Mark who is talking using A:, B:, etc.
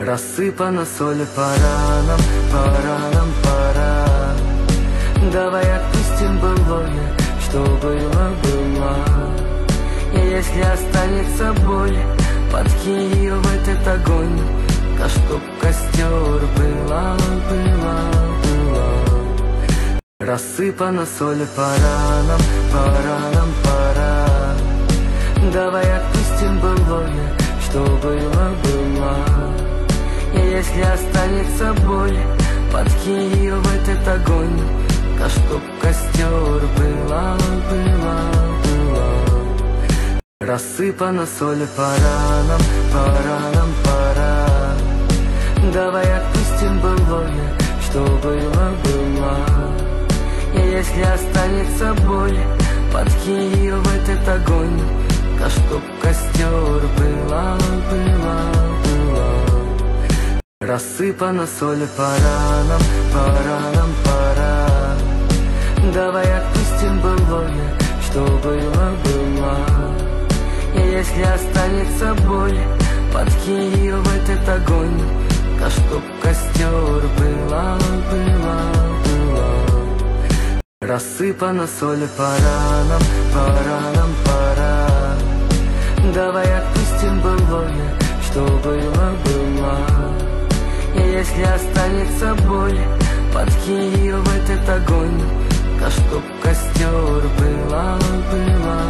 A: Рассыпана соль пора нам, пора. Давай отпустим былое, что было. И если останется боль, подкинь ее в этот огонь, чтоб костер пылал. Рассыпана соль пора нам, пора. Давай отпустим былое, что было. И если останется боль, подкинь ее в этот огонь, чтоб костер пылал. Рассыпана соль пора нам, пора. Давай отпустим былое, что было. И если останется боль, подкинь ее в этот огонь, чтоб костер пылал. Рассыпана соль пора нам, пора. Давай отпустим былое, что было. И если останется боль, подкинь ее в этот огонь, чтоб костер пылал. Рассыпана соль пора нам, пора. Давай отпустим былое, что было. И если останется боль, подкинь ее в этот огонь, чтоб костер пылал.